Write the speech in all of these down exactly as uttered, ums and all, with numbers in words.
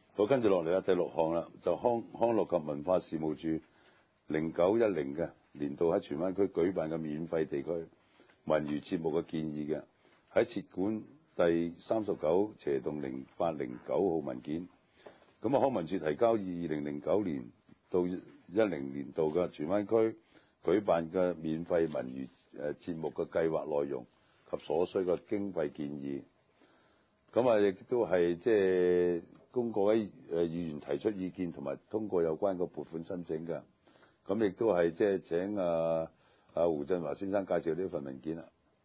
好，跟住落嚟啦，第六項啦，就康康樂及文化事務處零九一零嘅年度喺荃灣區舉辦嘅免費地區文娛節目嘅建議嘅，喺設館第三十九斜洞零八零九號文件。咁啊，康文署提交二零零九年到一零年度嘅荃灣區舉辦嘅免費文娛誒節目嘅計劃內容及所需嘅經費建議。咁啊，亦都係即係供各位誒議員提出意見同埋通過有關嘅撥款申請嘅。咁亦都係即係請啊啊胡振華先生介紹呢份文件啦。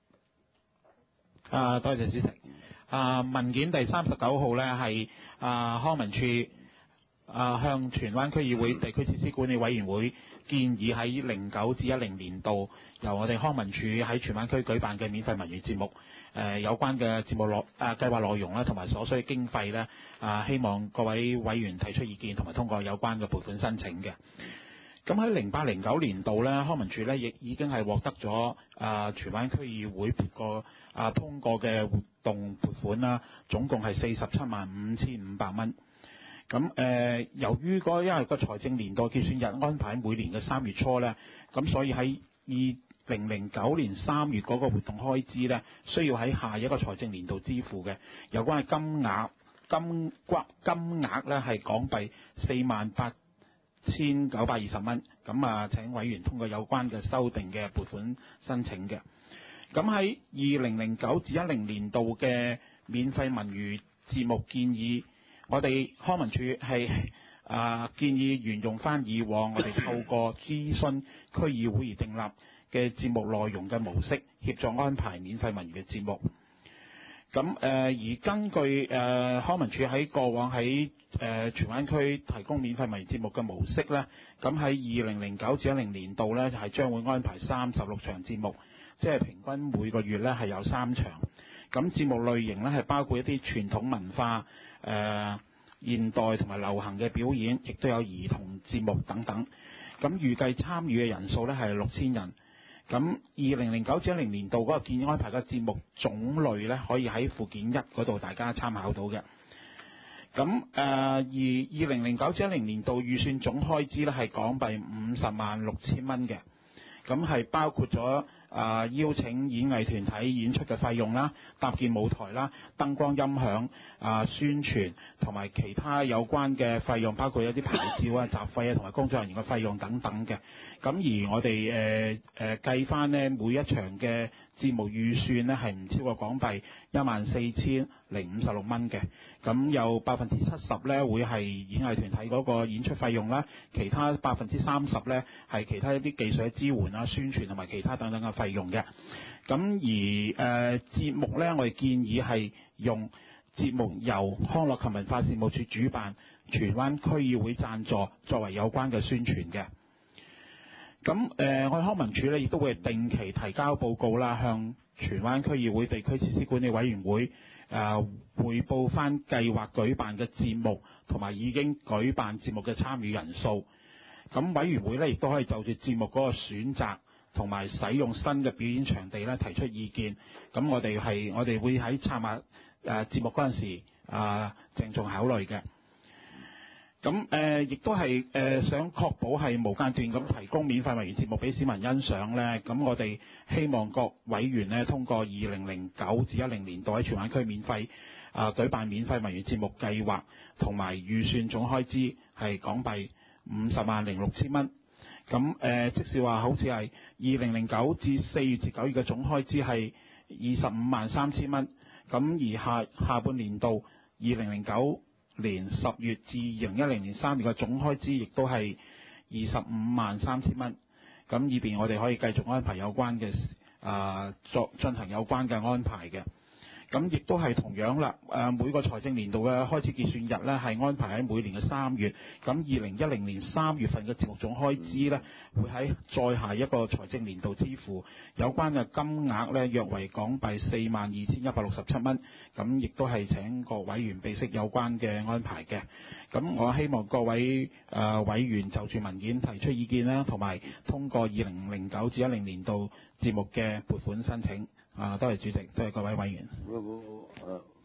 啊，多謝主席。啊，文件第三十九號咧係啊康文署啊向荃灣區議會地區設施管理委員會建議喺零九至一零年度由我哋康文署喺荃灣區舉辦嘅免費文娛節目，誒、呃、有關嘅節目內啊計劃內容啦，同埋所需經費咧啊，希望各位委員提出意見同埋通過有關嘅撥款申請嘅。咁喺零八零九年度咧，康文署咧亦已經係獲得咗啊荃灣區議會撥過啊通過嘅活動撥款啦，總共係四十七萬五千五百蚊。咁誒、呃，由於嗰因為個財政年度結算日安排每年嘅三月初咧，咁所以喺二零零九年三月嗰個活動開支咧，需要喺下一個財政年度支付嘅。有關嘅金額金骨金額咧係港幣四萬八千九百二十蚊。咁啊，請委員通過有關嘅修訂嘅撥款申請嘅。咁喺二零零九至一零年度嘅免費文娛節目建議，我哋康文署係啊建議沿用翻以往我哋透過諮詢區議會而訂立嘅節目內容嘅模式，協助安排免費文娛嘅節目。咁誒、呃、而根據誒、呃、康文署喺過往喺誒荃灣區提供免費文娛節目嘅模式咧，咁喺二零零九至一零年度咧係將會安排三十六場節目，即係平均每個月咧係有三場。咁節目類型咧係包括一啲傳統文化、誒、呃、現代同埋流行嘅表演，亦都有兒童節目等等。咁預計參與嘅人數咧係六千人。咁二零零九至一零年度嗰個建議安排嘅節目種類咧，可以喺附件一嗰度大家參考到嘅。咁誒、呃、而二零零九至一零年度預算總開支咧係港幣五十萬六千蚊嘅。咁係包括咗啊、呃、邀請演藝團體演出嘅費用啦、搭建舞台啦、燈光音響啊、呃、宣傳同埋其他有關嘅費用，包括一啲牌照啊、雜費啊同埋工作人員嘅費用等等嘅。咁而我哋誒誒計翻呢每一場嘅節目預算呢係唔超過港幣一萬四千零五十六蚊嘅。咁有百分之七十咧會係演藝團體嗰個演出費用啦，其他百分之三十咧係其他一啲技術嘅支援啊、宣傳同埋其他等等嘅費用嘅。咁而誒、呃、節目咧，我哋建議係用節目由康樂及文化事務處主辦，荃灣區議會贊助作為有關嘅宣傳嘅。咁誒、呃，我哋康文署咧亦都會定期提交報告啦，向荃灣區議會地區設施管理委員會誒、呃、匯報翻計劃舉辦嘅節目同埋已經舉辦節目嘅參與人數。咁委員會咧亦都可以就住節目嗰個選擇同埋使用新嘅表演場地咧提出意見。咁我哋係我哋會喺策劃誒節目嗰陣時啊鄭重考慮嘅。咁誒亦都係誒、呃、想確保係無間斷咁提供免費文娛節目俾市民欣賞咧。咁我哋希望各委員咧通過二零零九至一零年度喺荃灣區免費啊、呃、舉辦免費文娛節目計劃同埋預算總開支係港幣五十萬零六千蚊。咁誒、呃、即是話好似係二零零九至四月至九月嘅總開支係二十五萬三千蚊。咁而下下半年度二零零九年十月至二零一零年三月嘅總開支亦都係二十五萬三千蚊。咁以便我哋可以繼續安排有關嘅啊作進行有關嘅安排嘅。咁亦都係同樣啦，誒每個財政年度嘅開始結算日咧係安排喺每年嘅三月。咁二零一零年三月份嘅節目總開支咧會喺再下一個財政年度支付，有關嘅金額咧約為港幣四萬二千一百六十七蚊。咁亦都係請各委員備悉有關嘅安排嘅。咁我希望各位誒、呃、委員就住文件提出意見啦，同埋通過二零零九至一零年度節目嘅撥款申請。啊，多謝主席，多謝各位委員。 我我誒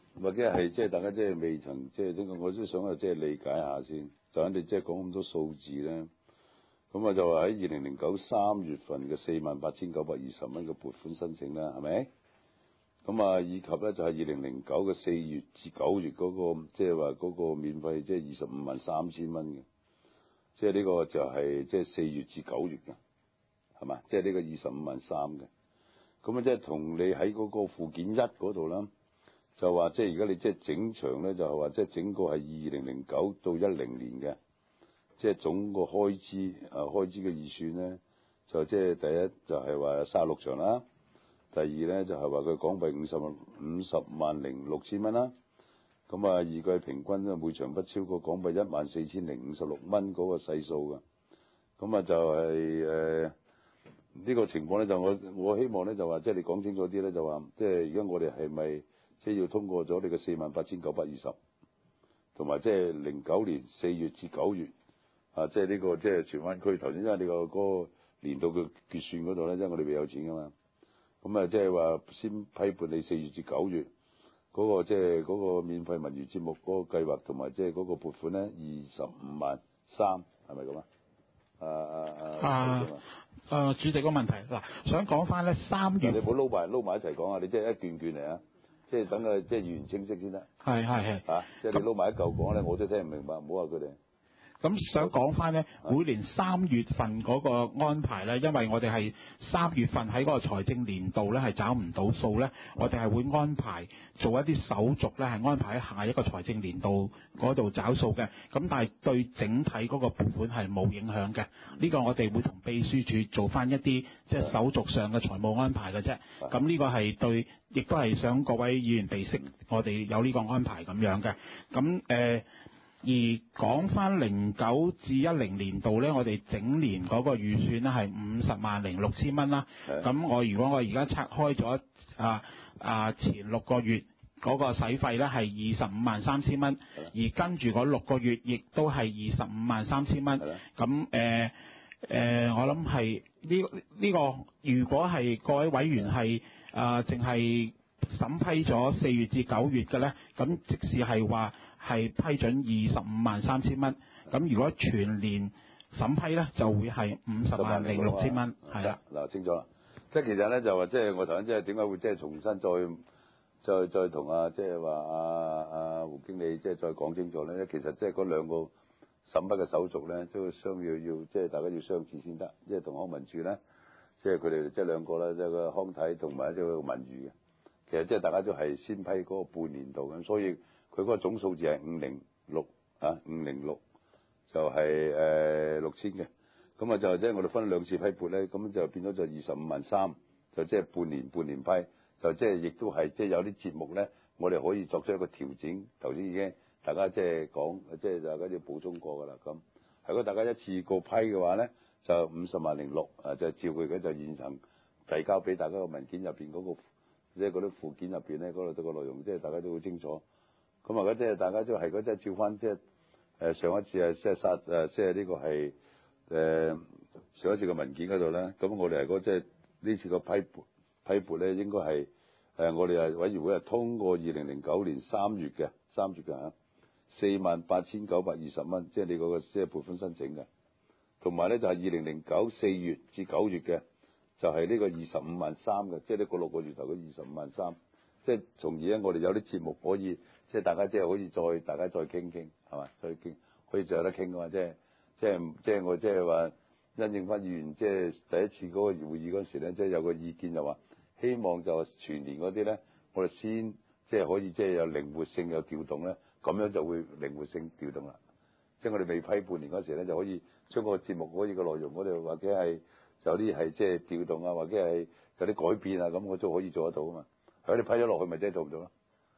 或者係即係大家即係未曾即係呢個，我都想啊即係理解下先。就咁你即係講咁多數字咧，咁啊就話喺二零零九三月份嘅四萬八千九百二十蚊嘅撥款申請啦，係咪？咁啊以及咧就係二零零九嘅四月至九月嗰、那個即係話嗰個免費即係二十五萬三千蚊嘅，即係呢個就係即係四月至九月嘅，係嘛？即係呢個二十五萬三嘅。咁啊即係同你喺嗰個附件一嗰度啦。就話即係而家你即係整場咧，就係話即係整個係二零零九到一零年嘅，即係總個開支啊開支嘅預算咧，就即係第一就係話三十六場啦，第二咧就係話佢港幣五十五十萬零六千蚊啦，咁啊預計平均咧每場不超過港幣一萬四千零五十六蚊嗰個細數嘅，咁啊就係誒呢個情況咧就我我希望咧就話即係你講清楚啲咧就話即係而家我哋係咪？即係要通過咗你嘅四萬八千九百二十，同埋即係零九年四月至九月啊，即係呢個即係荃灣區頭先，因為你個嗰個年度嘅結算嗰度咧，因為我哋未有錢噶嘛，咁啊即係話先批撥你四月至九月嗰個即係嗰個免費文娛節目嗰個計劃，同埋即係嗰個撥款咧二十五萬三，係咪咁啊？啊啊啊！ 啊，主席個問題嗱，想講翻咧三月， 你唔好撈埋撈埋一齊講啊！你即係一卷卷嚟啊！即係等佢即係語言清晰先得。 係係係。 嚇！即係你撈埋一嚿講咧，我都聽唔明白，唔好話佢哋。 咁想講翻咧，每年三月份嗰個安排咧，因為我哋係三月份喺嗰個財政年度咧係找唔到數咧，我哋係會安排做一啲手續咧，係安排喺下一個財政年度嗰度找數嘅。咁但係對整體嗰個撥款係冇影響嘅。呢個我哋會同秘書處做翻一啲即係手續上嘅財務安排嘅啫。咁呢個係對，亦都係想各位議員備悉，我哋有呢個安排咁樣嘅。咁誒。呃而講翻零九至一零年度咧，我哋整年嗰個預算咧係五十萬零六千蚊啦。咁我如果我而家拆開咗啊啊前六個月嗰個使費咧係二十五萬三千蚊，而跟住嗰六個月亦都係二十五萬三千蚊。咁誒誒，我諗係呢呢個，如果係各位委員係啊淨係審批咗四月至九月嘅咧，咁即使係話係批准二十五萬三千蚊，咁如果全年審批咧，就會係五十萬零六千蚊，係啦。 嗱，清楚啦。即係其實咧就話，即係我頭先即係點解會即係重新再再再同啊即係話啊啊胡經理即係再講清楚咧？其實即係嗰兩個審批嘅手續咧，都相要要即係大家要相似先得，即係同康文署咧，即係佢哋即係兩個啦，即係個康體同埋即係個文娛嘅。其實即係大家都係先批嗰個半年度咁，所以佢嗰個總數字係五零六啊，五零六就係、是、誒、呃、六千嘅。咁啊就即係我哋分兩次批撥咧，咁就變咗就二十五萬三，就即係半年半年批，就即係亦都係即係有啲節目咧，我哋可以作出一個調整。頭先已經大家即係講，即係大家要補充過㗎啦。咁如果大家一次過批嘅話咧，就五十萬零六啊，就照佢嘅就現層提交俾大家個文件入邊嗰個。即係嗰啲附件入邊咧，嗰度個內容即係大家都好清楚。咁啊，即係大家都係嗰即係照翻即係誒上一次啊，即係殺誒即係呢個係誒上一次嘅文件嗰度咧。咁我哋係嗰即係呢次個批撥批撥咧，應該係誒我哋係委員會係通過二零零九年三月嘅三月嘅嚇四萬八千九百二十蚊，即係你嗰個即係撥款申請嘅。同埋咧就係二零零九四月至九月嘅。就係呢個二十五萬三嘅，即係呢個六個月頭嘅二十五萬三，即係從而咧，我哋有啲節目可以，即係大家即係可以再大家再傾傾，係嘛？再傾可以再有得傾嘅嘛？即係即係即係我即係話因應翻議員即係第一次嗰個會議嗰時咧，即係有個意見就話希望就全年嗰啲咧，我哋先即係可以即係有靈活性有調動咧，咁樣就會靈活性調動啦。即係我哋未批半年嗰時咧，就可以將個節目可以個內容嗰度或者係。有啲係即係調動啊，或者係有啲改變啊，咁我都可以做得到啊嘛。如果你批咗落去，咪即係做唔到咯。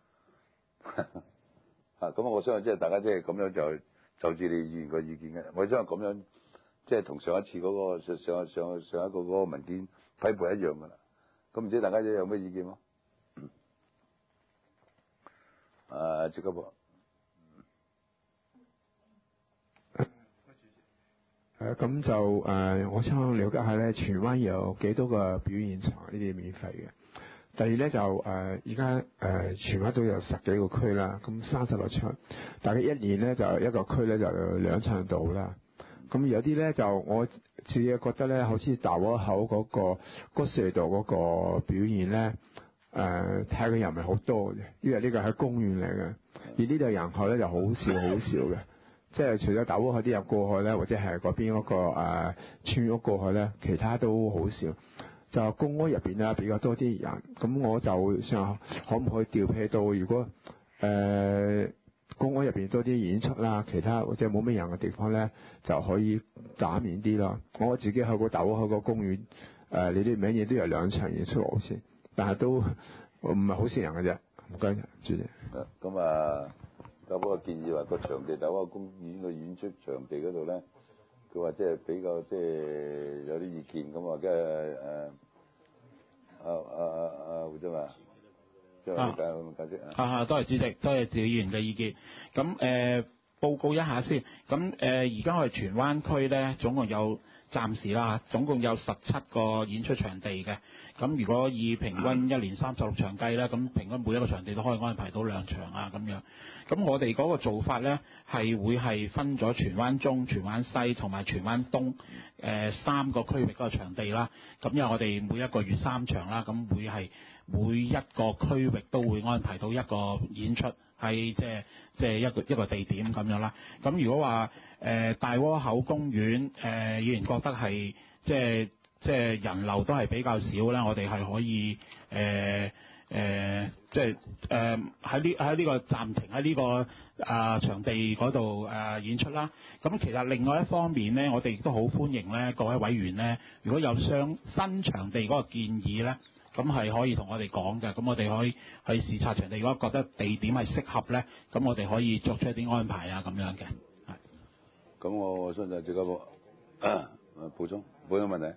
嚇，咁我相信即係大家即係咁樣就就住你議員個意見嘅。我相信咁樣即係同上一次嗰、嗰個上上上上一個嗰個文件批撥一樣㗎啦。咁唔知大家有咩意見喎？啊，朱家博。 誒咁就誒、呃，我想了解下咧，荃灣有幾多個表演場呢啲免費嘅？ 第二咧就誒而家誒荃灣都有十幾個區啦，咁三十六場，大概一年咧就一個區咧就有兩場到啦。咁有啲咧就我自己覺得咧，好似大窩口嗰、個個隧道嗰個表現咧，誒睇嘅人唔係好多嘅，因為呢個係公園嚟嘅，而呢度人口咧就好少好少嘅，即係除咗大窩口啲人過去咧，或者係嗰邊嗰、個誒、呃、村屋過去咧，其他都好少。就公屋入邊咧比較多啲人，咁我就想可唔可以調配到，如果誒、呃、公屋入邊多啲演出啦，其他或者冇咩人嘅地方咧，就可以減免啲咯。我自己去過大窩口個公園，誒、呃、你啲名嘢都有兩場演出好似，但係都唔係好少人嘅啫。唔該，主席。 咁啊，有嗰個建議話個場地大窩口公園個演出場地嗰度咧。佢話即係比較即係有啲意見咁啊，跟住誒啊啊啊啊胡生啊，即係解解釋啊。 啊，多謝主席，多謝趙議員嘅意見。咁誒、呃、報告一下先。咁誒而家我哋荃灣區咧，總共有暫時啦，總共有十七個演出場地嘅。咁如果以平均一年三十六場計咧，咁平均每一個場地都可以安排到兩場啊咁樣。咁我哋嗰個做法咧，係會係分咗荃灣中、荃灣西同埋荃灣東誒、呃、三個區域嗰個場地啦。咁因為我哋每一個月三場啦，咁會係每一個區域都會安排到一個演出，喺即係即係一個一個地點咁樣啦。咁如果話誒、呃、大窩口公園誒、呃、議員覺得係即係即係人流都係比較少咧，我哋係可以誒。呃誒、呃，即係誒喺呢喺呢個暫停喺呢、這個啊、呃、場地嗰度誒演出啦。咁其實另外一方面咧，我哋亦都好歡迎咧各位委員咧，如果有相新場地嗰個建議咧，咁係可以同我哋講嘅。咁我哋可以去視察場地，如果覺得地點係適合咧，咁我哋可以作出一啲安排啊咁樣嘅。係。 咁我我相信趙家寶誒補充補充問題。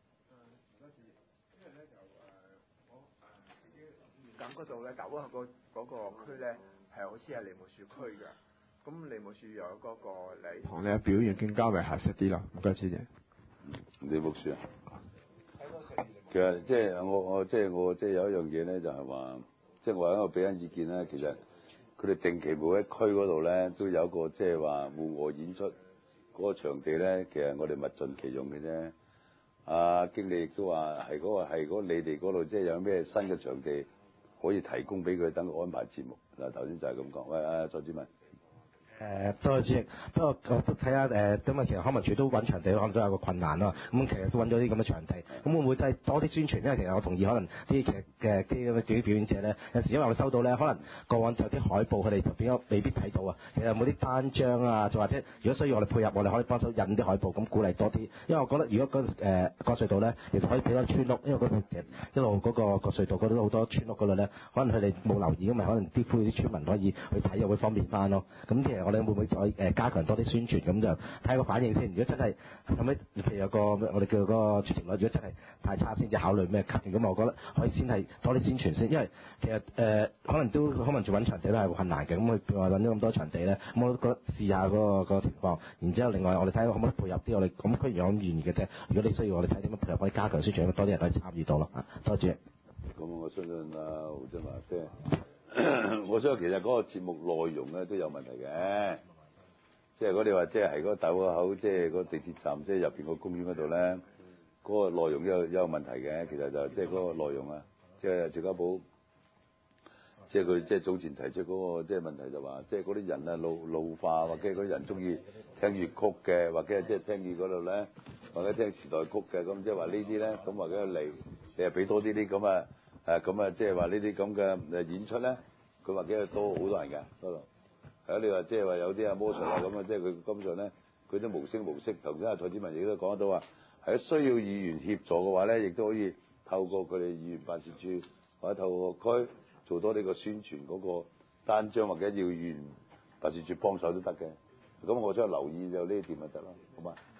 咁嗰度咧，大窩口嗰嗰個區咧係好似係梨木樹區嘅，咁梨木樹有嗰個禮堂咧表現更加為合適啲咯。唔該，主席。 梨木樹啊，其實即係我我即係我即係有一樣嘢咧，就係話，即係我喺度俾緊意見咧。其實佢哋定期每一區嗰度咧都有一個即係話戶外演出嗰個場地咧，其實我哋物盡其用嘅啫。阿經理亦都話係嗰個係嗰你哋嗰度即係有咩新嘅場地可以提供俾佢，等佢安排節目。嗱，頭先就係咁講。喂，阿蔡子文。 誒，多謝主席。不過我都睇下誒，因為其實康文署都揾場地，可能都有個困難咯。咁其實都揾咗啲咁嘅場地，咁會唔會真係多啲宣傳？因為其實我同意，可能啲劇嘅啲咁嘅表演者咧，有時因為我收到咧，可能過往就有啲海報，佢哋就變咗未必睇到啊。其實有冇啲單張啊？就或者如果需要我哋配合，我哋可以幫手印啲海報，咁鼓勵多啲。因為我覺得如果嗰誒個隧道咧，其實可以俾多村屋，因為嗰度其實一路嗰個個隧道嗰度都好多村屋嗰度咧，可能佢哋冇留意，咁咪可能啲呼籲啲村民可以去睇，又會方便翻咯。咁其實我哋會唔會再誒加強多啲宣傳，咁就睇個反應先。如果真係後尾譬如有個我哋叫嗰個出席率，如果真係太差，先至考慮咩 cut。咁我覺得可以先係多啲宣傳先，因為其實誒、呃、可能都可能做揾場地都係困難嘅。咁佢譬如話揾咗咁多場地咧，咁我都覺得試下嗰、嗰個嗰個情況。然之後另外我哋睇下可唔可以配合啲我哋咁區議員咁願意嘅啫。如果你需要我哋睇點樣配合，可以加強宣傳，多啲人可以參與到咯。啊，多謝。 咁我相信啊胡振華即係，我相信其實嗰個節目內容咧都有問題嘅。即係如果你話即係喺嗰個大窩口，即係嗰個地鐵站，即係入邊個公園嗰度咧，嗰、嗰個內容都有有問題嘅。其實就即係嗰個內容啊，即係趙家寶，即係佢即係早前提出嗰、嗰個即係問題就話，即係嗰啲人啊老老化，或者嗰啲人中意聽粵曲嘅，或者係即係聽住嗰度咧，或者聽時代曲嘅，咁即係話呢啲咧，咁或者嚟你係俾多啲啲咁啊誒咁啊，即係話呢啲咁嘅誒演出咧，佢或者係多好多人嘅嗰度。係啊！你話即係話有啲阿魔術啊咁啊，即係佢根本上咧，佢都無聲無息。頭先阿蔡子文亦都講得到話，係需要議員協助嘅話咧，亦都可以透過佢哋議員辦事處或者透過區做多呢個宣傳嗰個單張，或者要議員辦事處幫手都得嘅。咁我想留意就呢一點咪得咯，好嘛？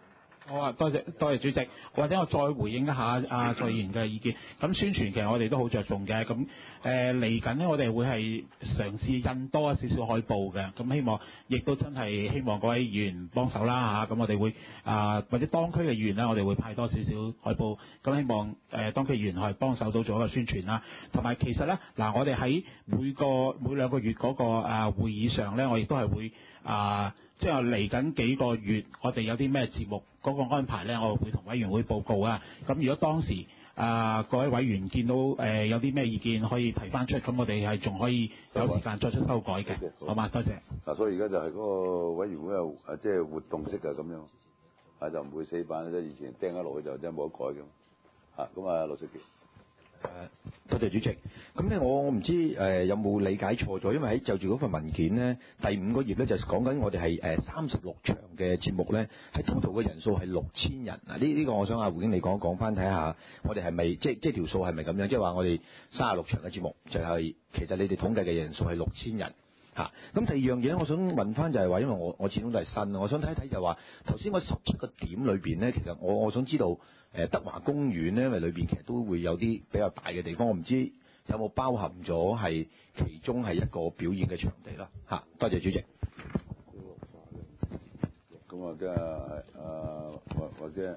好啊，多謝多謝主席，或者我再回應一下啊蔡議員嘅意見。咁宣傳其實我哋都好着重嘅，咁誒嚟緊呢，我哋會係嘗試印多少少海報嘅，咁希望亦都真係希望各位議員幫手啦嚇，咁我哋會啊或者當區嘅議員呢，我哋會派多少少海報，咁希望誒、呃、當區議員係幫手到做一個宣傳啦。同埋其實咧嗱，我哋喺每個每兩個月嗰、那個啊會議上咧，我亦都係會啊。即係嚟緊幾個月，我哋有啲咩節目嗰、那個安排咧，我會同委員會報告啊。咁如果當時啊、呃、各位委員見到誒、呃、有啲咩意見可以提翻出，咁我哋係仲可以有時間作出修改嘅，好嘛？多謝。 嗱，所以而家就係嗰個委員會係誒即係活動式嘅咁樣，啊就唔會死板，即係以前釘咗落去就真係冇得改嘅。啊，咁啊，陸淑傑。 誒、呃，多謝主席。咁咧，我我唔知誒、呃、有冇理解錯咗，因為喺就住嗰份文件咧，第五個頁咧就講緊我哋係誒三十六場嘅節目咧，係 total 嘅人數係六千人。嗱，呢呢個我想阿胡經理講講翻睇下，我哋係咪即即條數係咪咁樣？即係話我哋三十六場嘅節目就係、是、其實你哋統計嘅人數係六千人嚇。咁、啊、第二樣嘢咧，我想問翻就係話，因為我我始終都係新，我想睇一睇就係話頭先嗰十七個點裏邊咧，其實我我想知道。誒德華公園咧，因為裏邊其實都會有啲比較大嘅地方，我唔知有冇包含咗係其中係一個表演嘅場地啦嚇。多謝主席。 咁啊，即係誒或或者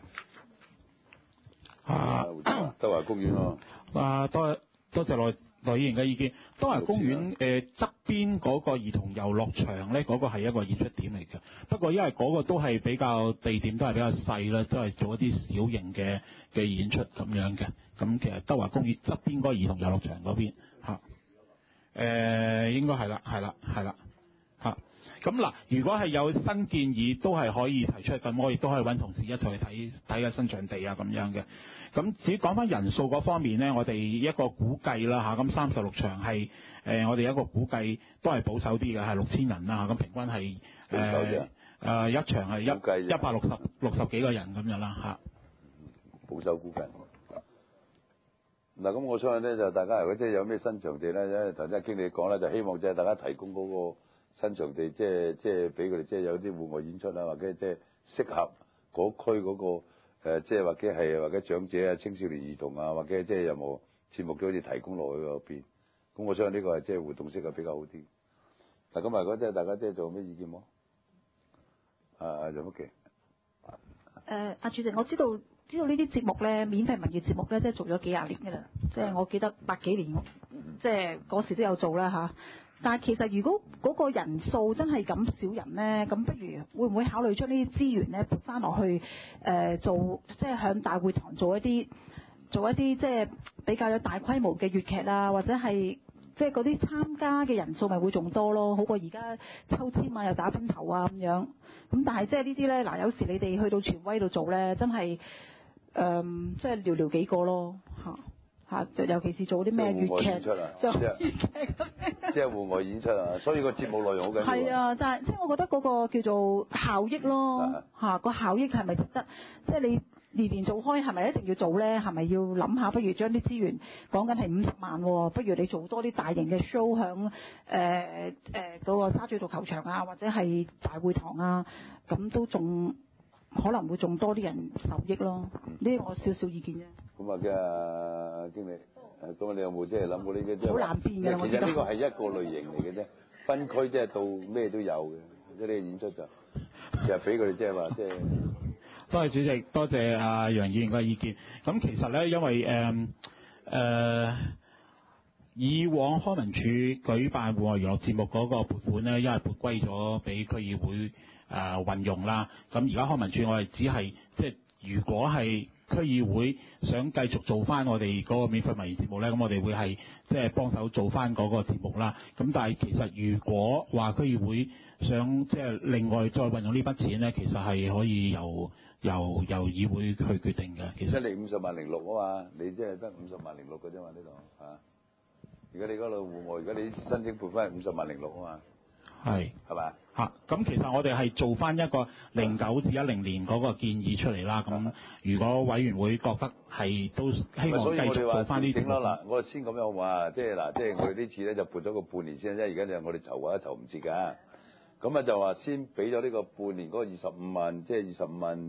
啊德華公園咯。 啊，多多謝內內議員嘅意見。德華公園誒側邊嗰個兒童遊樂場咧，嗰、那個係一個演出點嚟嘅。不過因為嗰個都係比較地點都係比較細啦，都係做一啲小型嘅嘅演出咁樣嘅。咁其實德華公園側邊嗰個兒童遊樂場嗰邊嚇，誒、呃、應該係啦，係啦，係啦嚇。咁嗱，如果係有新建議，都係可以提出，咁我亦都可以揾同事一齊去睇睇下新場地啊咁樣嘅。咁至於講翻人數嗰方面咧，我哋一個估計啦嚇，咁三十六場係誒、呃，我哋一個估計都係保守啲嘅，係六千人啦，咁平均係誒誒一場係一一百六十六十幾個人咁樣啦嚇。 保守估計。嗱，咁我相信咧就大家如果即係有咩新場地咧，因為頭先經理講咧，就希望即係大家提供嗰個新場地，即係即係俾佢哋即係有啲戶外演出啊，或者即係適合嗰區嗰個。誒，即係或者係或者長者啊、青少年兒童啊，或者即係有冇節目都好似提供落去嗰邊。咁我相信呢個係即係活動式嘅比較好啲。嗱，咁啊，如果即係大家即係做咩意見冇？啊，楊福琪。 誒，阿主席，我知道知道呢啲節目咧，免費文娛節目咧，即係做咗幾廿年㗎啦。即係我記得百幾年，即係嗰時都有做啦嚇。但係其實如果嗰個人數真係咁少人咧，咁不如會唔會考慮將呢啲資源咧撥翻落去誒、呃、做，即係向大會堂做一啲做一啲即係比較有大規模嘅粵劇啊，或者係即係嗰啲參加嘅人數咪會仲多咯，好過而家抽籤啊又打分頭啊咁樣。咁但係即係呢啲咧，嗱有時你哋去到荃威度做咧，真係誒、呃、即係寥寥幾個咯嚇。嚇！就尤其是做啲咩粵劇， 就粵劇即係戶外演出啊！所以個節目內容好緊要。係啊，就係即係我覺得嗰個叫做效益咯嚇，個效益係咪值得？即係你年年做開係咪一定要做咧？係咪要諗下？不如將啲資源講緊係五十萬喎，不如你做多啲大型嘅 show 響誒誒嗰個沙咀道球場啊，或者係大會堂啊，咁都仲可能會仲多啲人受益咯。呢個我少少意見啫。 咁啊嘅經理，誒咁你有冇即係諗過呢啲？ 好難變嘅， 其實呢個係一個類型嚟嘅啫，分區即係到咩都有嘅，即係呢個演出就就係俾佢哋即係話即係。 多謝主席，多謝阿楊議員嘅意見。咁其實咧，因為誒誒、呃呃、以往康文署舉辦戶外娛樂節目嗰個撥款咧，因為撥歸咗俾區議會誒、呃、運用啦。咁而家康文署我哋只係即係如果係區議會想繼續做翻我哋嗰個免費文娛節目咧，咁我哋會係即係幫手做翻嗰個節目啦。咁但係其實如果話區議會想即係另外再運用呢筆錢咧，其實係可以由由由議會去決定嘅。其實你五十萬零六啊嘛，你即係得五十萬零六嘅啫嘛呢度嚇。而家你嗰度戶外，而家你申請撥翻係五十萬零六啊嘛。係係咪嚇？咁其實我哋係做翻一個零九至一零年嗰個建議出嚟啦。咁如果委員會覺得係都希望繼續做翻呢啲，整啦嗱，我哋先咁樣好嘛？即係嗱，即係我哋呢次咧就撥咗個半年先，因為而家就我哋籌劃一籌唔切㗎。咁啊就話先俾咗呢個半年嗰個二十五萬，即係二十五萬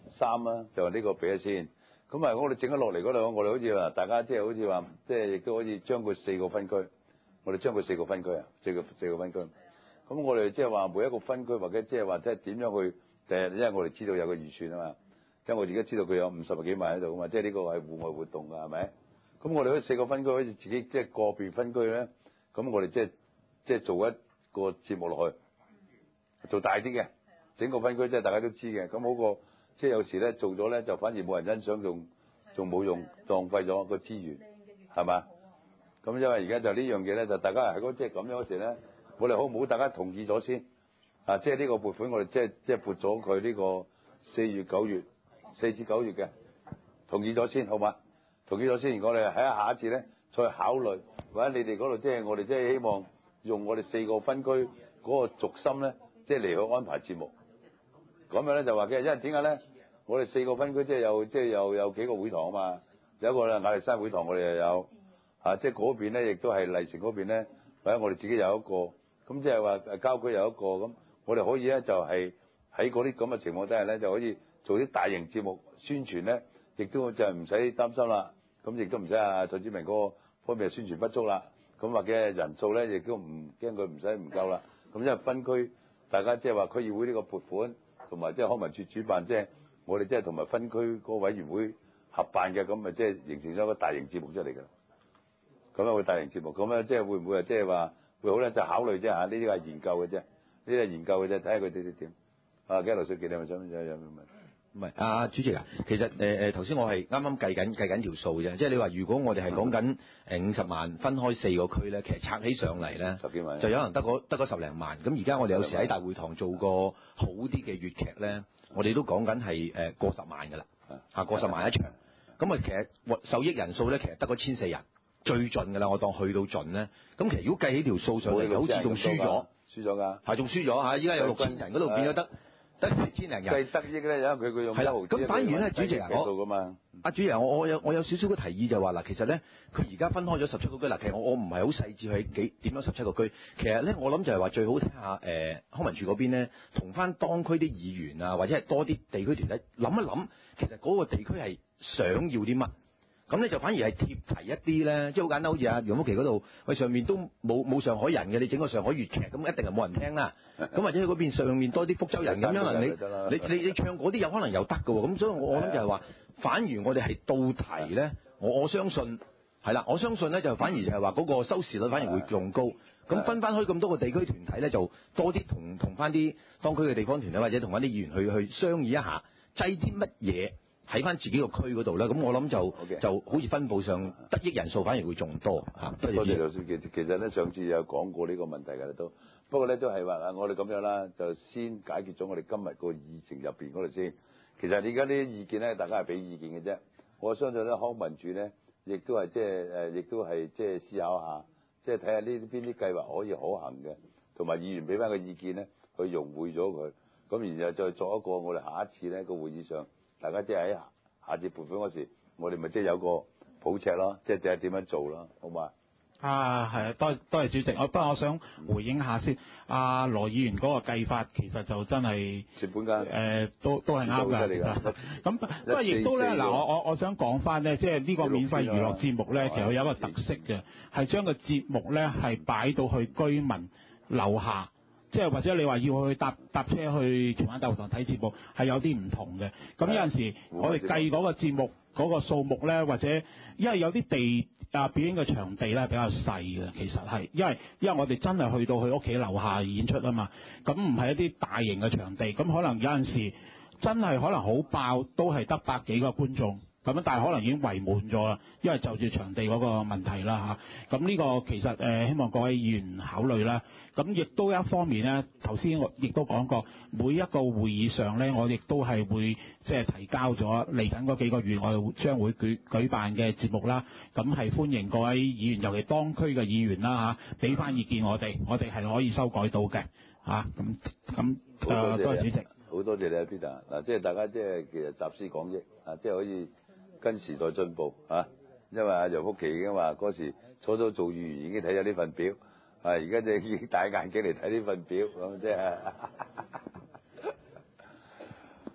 三啦，就話呢個俾咗先。咁啊，我哋整咗落嚟嗰度，我哋好似話大家即係好似話，即係亦都可以將佢四個分區，我哋將佢四個分區啊，四個四個分區。咁我哋即係話每一個分區或者即係話即係點樣去誒，因為我哋知道有個預算啊嘛，因為我而家知道佢有五十幾萬喺度啊嘛，即係呢個係戶外活動㗎，係咪？咁我哋嗰四個分區好似自己即係個別分區咧，咁我哋即係即係做一個節目落去，做大啲嘅，整個分區即係大家都知嘅，咁好過即係有時咧做咗咧就反而冇人欣賞，仲仲冇用，浪費咗個資源，係嘛？咁因為而家就呢樣嘢咧，就大家係嗰即係咁樣嗰時咧，我哋好唔好大家同意咗先？啊，即係呢個撥款我哋即係即係撥咗佢呢個四月九月四至九月嘅，同意咗先好嘛？同意咗先，我哋喺下一次咧再考慮，或者你哋嗰度即係我哋即係希望用我哋四個分區嗰個軸心咧，即係嚟去安排節目。咁樣咧就話嘅，因為點解咧？我哋四個分區即係有即係有有幾個會堂啊嘛，有一個咧亞歷山會堂，我哋又有啊，即係嗰邊咧亦都係麗城嗰邊咧，或者我哋自己有一個，咁即係話誒郊區有一個咁，我哋可以咧就係喺嗰啲咁嘅情況底下咧，就可以做啲大型節目宣傳咧，亦都就係唔使擔心啦。咁亦都唔使啊蔡子明嗰個方面宣傳不足啦。咁或者人數咧亦都唔驚佢唔使唔夠啦。咁因為分區大家即係話區議會呢個撥款，同埋即係康文署主辦，即係我哋即係同埋分區嗰個委員會合辦嘅，咁咪即係形成咗一個大型節目出嚟㗎。咁樣會大型節目，咁咧即係會唔會啊？即係話會好咧，就考慮啫嚇。呢啲係研究嘅啫，呢啲係研究嘅啫，睇下佢哋點點。啊，幾多劉水傑你咪想有有咩問？ 唔係，啊主席啊，其實誒誒頭先我係啱啱計緊計緊條數啫，即係你話如果我哋係講緊誒五十萬分開四個區咧，其實拆起上嚟咧， 十幾萬就有可能得嗰得嗰十零萬。咁而家我哋有時喺大會堂做個好啲嘅粵劇咧，我哋都講緊係誒過十萬㗎啦，嚇過十萬一場。咁啊，其實受益人數咧，其實得嗰千四人最盡㗎啦，我當去到盡咧。咁其實如果計起條數上嚟，好似仲輸咗， 輸咗㗎， 係仲輸咗嚇。依家有六千人嗰度變咗得。得四千零人， 計得益咧，因為佢佢用係啦。咁反而咧，主席啊，我阿主席我我有我有少少嘅提議就話嗱，其實咧，佢而家分開咗十七個區嗱，其實我我唔係好細緻去幾點樣十七個區。其實咧，我諗就係話最好聽下誒康文署嗰邊咧，同翻當區啲議員啊，或者係多啲地區團體諗一諗，其實嗰個地區係想要啲乜。咁咧就反而係貼題一啲咧，即係好簡單，好似阿楊福琪嗰度，喂上面都冇冇上海人嘅，你整個上海粵劇，咁一定係冇人聽啦。咁或者喺嗰邊上面多啲福州人咁樣，你你你你唱嗰啲有可能又得㗎喎。咁所以我我諗就係話，反而我哋係到題咧，我我相信係啦，我相信咧就反而就係話嗰個收視率反而會仲高。咁分翻開咁多個地區團體咧，就多啲同同翻啲當區嘅地方團體或者同翻啲議員去去商議一下，擠啲乜嘢。喺翻自己個區嗰度咧，咁我諗就 Okay. 就好似分佈上得益人數反而會仲多嚇。多謝劉書記，其實咧上次有講過呢個問題㗎啦都，不過咧都係話啊，我哋咁樣啦，就先解決咗我哋今日個議程入邊嗰度先。其實而家啲意見咧，大家係俾意見嘅啫。我相信咧康文署咧，亦都係即係誒，亦都係即係思考下，即係睇下呢邊啲計劃可以可行嘅，同埋議員俾翻個意見咧，去融匯咗佢，咁然後再作一個我哋下一次咧個會議上。大家即係喺下次撥款嗰時，我哋咪即係有個普尺咯，即係睇下點樣做咯，好嘛？ 啊，係啊，多多謝主席。我不過我想回應下先，阿、啊、羅議員嗰個計法其實就真係蝕本㗎。誒、 呃，都都係啱㗎。咁不過亦都咧，嗱，我我我想講翻咧，即係呢個免費娛樂節目咧，其實有一個特色嘅，係將個節目咧係擺到去居民樓下。即係或者你話要去搭搭車去荃灣大會堂睇節目係有啲唔同嘅，咁有陣時我哋計嗰個節目嗰個數目咧，或者因為有啲地啊表演嘅場地咧比較細嘅，其實係因為因為我哋真係去到佢屋企樓下演出啊嘛，咁唔係一啲大型嘅場地，咁可能有陣時真係可能好爆，都係得百幾個觀眾。咁樣，但係可能已經圍滿咗啦，因為就住場地嗰個問題啦嚇。咁呢個其實誒、呃、希望各位議員考慮啦。咁亦都一方面咧，頭先我亦都講過，每一個會議上咧，我亦都係會即係提交咗嚟緊嗰幾個月，我哋將會舉舉辦嘅節目啦。咁係歡迎各位議員，尤其當區嘅議員啦嚇，俾翻意見我哋，我哋係可以修改到嘅嚇。咁咁誒，多謝主席。 好多謝你啊 Peter。嗱，即係大家即係其實集思廣益啊，即係可以。跟時代進步啊！因為阿楊福琪已經話嗰時初初做議員已經睇咗呢份表，啊而家就已經戴眼鏡嚟睇呢份表，咁即係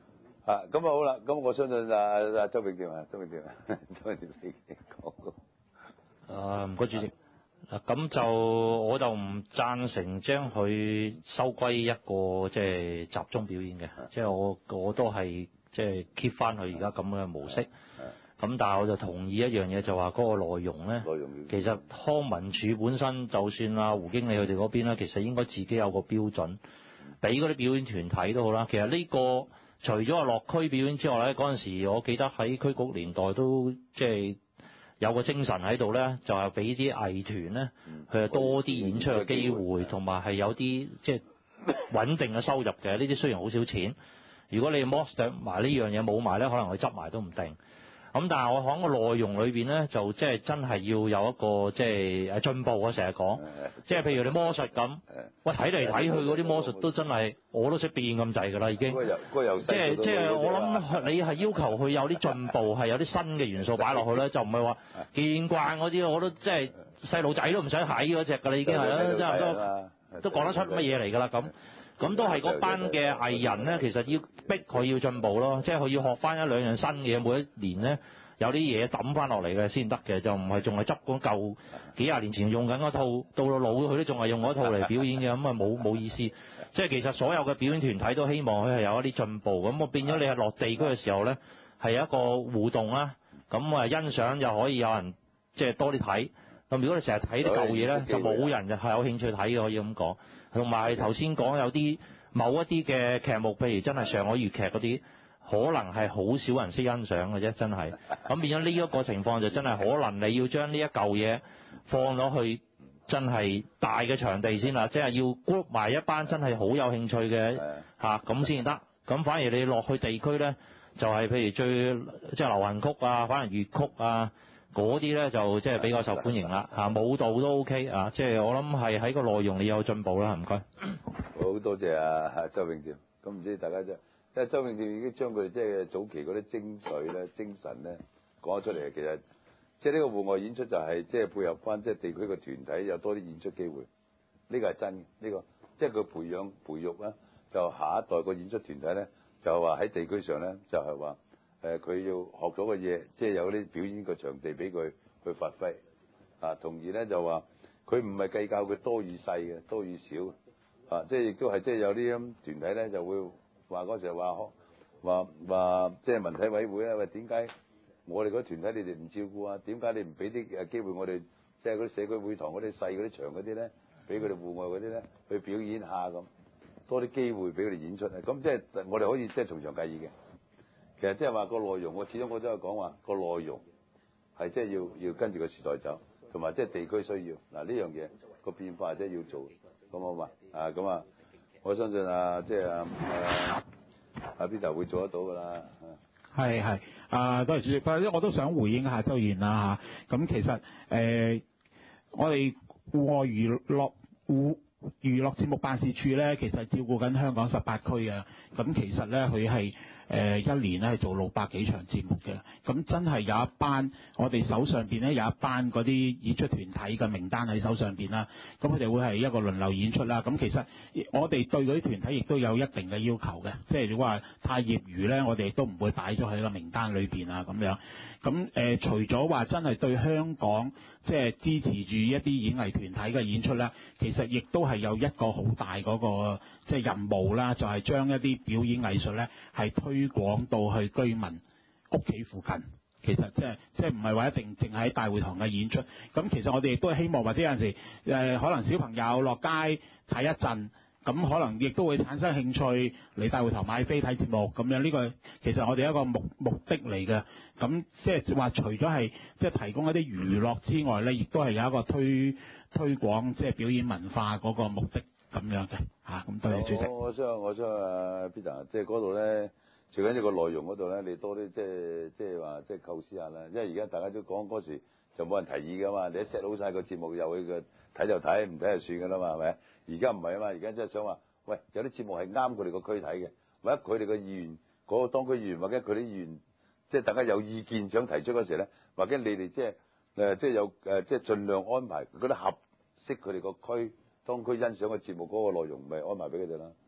啊，咁啊好啦，咁我相信啊啊周永健啊，周永健啊，周永健你講。 啊，唔該主席。嗱，咁就我就唔贊成將佢收歸一個即係集中表演嘅，即係我我都係即係 keep 翻佢而家咁嘅模式。咁但係我就同意一樣嘢，就話嗰個內容咧，其實康文署本身就算啊胡經理佢哋嗰邊咧，其實應該自己有個標準，俾嗰啲表演團體都好啦。其實呢個除咗話落區表演之外咧，嗰陣時我記得喺區局年代都即係有個精神喺度咧，就係俾啲藝團咧，佢係多啲演出嘅機會，同埋係有啲即係穩定嘅收入嘅。呢啲雖然好少錢，如果你剝削埋呢樣嘢冇埋咧，可能佢執埋都唔定。咁但係我講個內容裏邊咧，就即係真係要有一個即係誒進步。我成日講，即係譬如你魔術咁，喂睇嚟睇去嗰啲魔術都真係我都識變咁滯㗎啦，已經。即係即係我諗你係要求佢有啲進步，係有啲新嘅元素擺落去咧，就唔係話見慣嗰啲，我都即係細路仔都唔想睇嗰隻㗎啦，已經係啦，即係都都講得出乜嘢嚟㗎啦咁。咁都係嗰班嘅藝人咧，其實要逼佢要進步咯，即係佢要學翻一兩樣新嘢，每一年咧有啲嘢抌翻落嚟嘅先得嘅，就唔係仲係執嗰舊幾廿年前用緊嗰套，到到老佢都仲係用嗰套嚟表演嘅，咁啊冇冇意思。即係其實所有嘅表演團體都希望佢係有一啲進步，咁我變咗你係落地區嘅時候咧，係有一個互動啦，咁啊欣賞就可以有人即係多啲睇。咁如果你成日睇啲舊嘢咧，就冇人就係有興趣睇嘅，可以咁講。同埋頭先講有啲某一啲嘅劇目，譬如真係上海粵劇嗰啲，可能係好少人識欣賞嘅啫，真係。咁變咗呢一個情況就真係可能你要將呢一嚿嘢放咗去真係大嘅場地先啦，即係要 group 埋一班真係好有興趣嘅嚇咁先得。咁反而你落去地區咧，就係、是、譬如最即係流行曲啊，反而粵曲啊。嗰啲咧就即係比較受歡迎啦嚇，舞蹈都 OK 啊，即係我諗係喺個內容你有進步啦，唔該。 好多謝啊周永健，咁唔知大家即係，因為周永健已經將佢即係早期嗰啲精髓咧、精神咧講咗出嚟，其實即係呢個戶外演出就係即係配合翻即係地區嘅團體有多啲演出機會，呢個係真嘅，呢個即係佢培養培育啦，就下一代個演出團體咧就係話喺地區上咧就係話。誒佢、呃、要學到嘅嘢，即係有啲表演個場地俾佢去發揮。啊，同時咧就話佢唔係計較佢多與細嘅，多與少。啊，即係亦都係即係有啲咁團體咧就會話嗰時話話話即係文體委會咧，喂點解我哋嗰團體你哋唔照顧啊？點解你唔俾啲誒機會我哋即係嗰啲社區會堂嗰啲細嗰啲場嗰啲咧，俾佢哋戶外嗰啲咧去表演下咁，多啲機會俾佢哋演出啊！咁即係我哋可以即係從長計議嘅。其實即係話個內容，我始終我都係講話個內容係即係要要跟住個時代走，同埋即係地區需要嗱呢樣嘢個變化即係要做，咁好嘛？啊咁啊，我相信啊即係啊阿 Peter 會做得到㗎啦。 係係啊，多謝主席。不過我都想回應下周議員啦嚇。咁其實誒、呃，我哋戶外娛樂戶娛樂節目辦事處咧，其實照顧緊香港十八區嘅。咁其實咧，佢係誒一年咧係做六百幾場節目嘅。咁真係有一班我哋手上邊咧有一班嗰啲演出團體嘅名單喺手上邊啦。咁佢哋會係一個輪流演出啦。咁其實我哋對嗰啲團體亦都有一定嘅要求嘅。即係如果話太業餘咧，我哋亦都唔會擺咗喺個名單裏邊啊咁樣。咁誒、呃，除咗話真係對香港即係支持住一啲演藝團體嘅演出咧，其實亦都係有一個好大嗰、那個即係任務啦，就係、是、將一啲表演藝術咧係推廣到去居民屋企附近。其實即係即係唔係話一定淨喺大會堂嘅演出。咁其實我哋亦都係希望或者有陣時誒、呃，可能小朋友落街睇一陣。咁可能亦都會產生興趣嚟大會堂買飛睇節目咁樣，呢個其實我哋一個目目的嚟嘅。咁即係話除咗係即係提供一啲娛樂之外咧，亦都係有一個推推廣即係表演文化嗰個目的咁樣嘅嚇。咁多謝主席。 我我想我想啊 Peter，即係嗰度咧，最緊要個內容嗰度咧，你多啲即係即係話即係構思下啦。因為而家大家都講嗰時就冇人提議㗎嘛，你一 set 好晒個節目又去個睇就睇，唔睇就算㗎啦嘛，係咪？而家唔係啊嘛，而家真係想話，喂，有啲節目係啱佢哋個區睇嘅，或者佢哋個議員嗰、嗰個當區議員或者佢啲議員，即係大家有意見想提出嗰時咧，或者你哋即係誒即係有誒即係盡量安排嗰啲合適佢哋個區當區欣賞嘅節目嗰個內容，咪安排俾佢哋啦。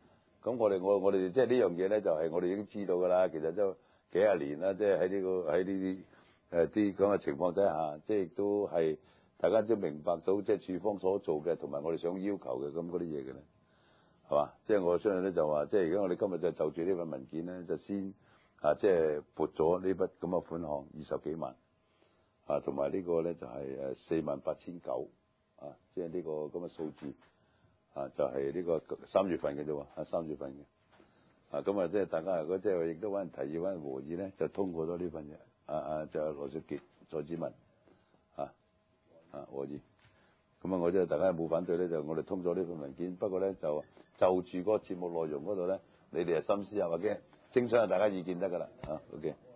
咁我哋我我哋即係呢樣嘢咧，就係、是、我哋已經知道㗎啦。其實都幾廿年啦，即係喺呢個喺呢啲誒啲咁嘅情況底下，即係亦都係大家都明白到即係處方所做嘅，同埋我哋想要求嘅咁嗰啲嘢嘅咧，係嘛？即係我相信咧就話，即係而家我哋今日就就住呢份文件咧，就先啊即係撥咗呢筆咁嘅款項二十幾萬啊，同埋呢個咧就係誒四萬八千九啊，即係呢個咁嘅數字。啊，就係、是、呢個三月份嘅啫喎，啊三月份嘅，啊咁啊即係大家如果即係亦都揾人提議揾人和議咧，就通過咗呢份嘢，啊啊就羅淑傑、蔡子文，啊啊和議，咁啊我即係大家冇反對咧，就我哋通咗呢份文件，不過咧就就住嗰個節目內容嗰度咧，你哋係深思下或者徵詢下大家意見得㗎啦，啊 OK。